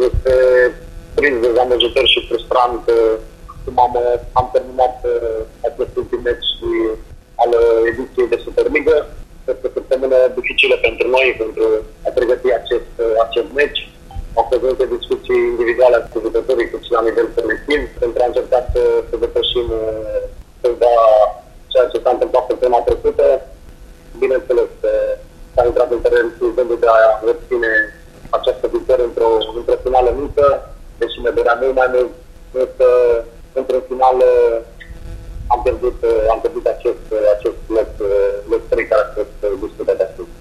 Este prins dezamăgitor și frustrant cum am terminat acest ultim meci al ediției de Superliga. Este o săptămână dificilă pentru noi, pentru a pregăti acest meci. Au fost multe discuții individuale cu jucătorii, cât și la nivel colectiv, pentru a încerca să depășim cumva ceea ce s-a întâmplat săptămâna trecută. Bineînțeles, s-a intrat în teren de a obține această victorie într-o finală mică, deși ne dorea mult mai mult, însă într-o finală am pierdut acest loc 3 care a fost discutat astăzi.